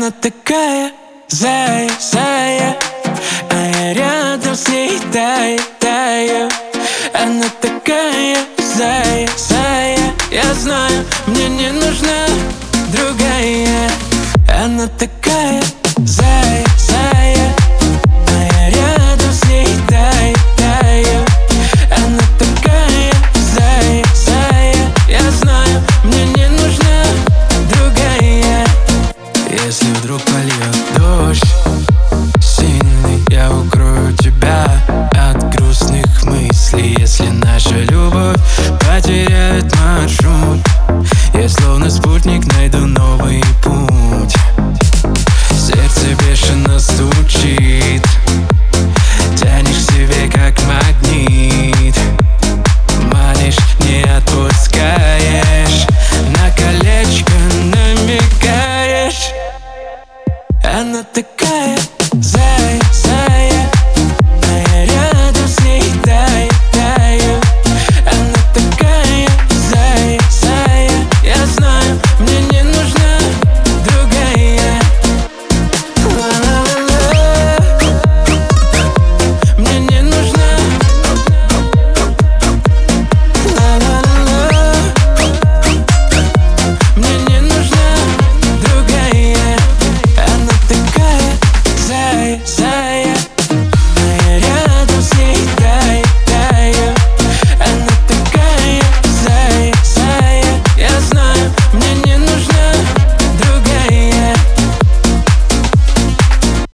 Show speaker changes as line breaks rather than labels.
Она такая зая, зая, а я рядом с ней таю, таю. Она такая зая, зая, я знаю, мне не нужна другая. Она такая зая, зая, а я рядом с ней таю, таю. Она такая зая, зая, я знаю, мне не нужна другая. Если вдруг польет дождь сильный, я укрою тебя от грустных мыслей. Если наша любовь потеряет маршрут, я словно спутник найду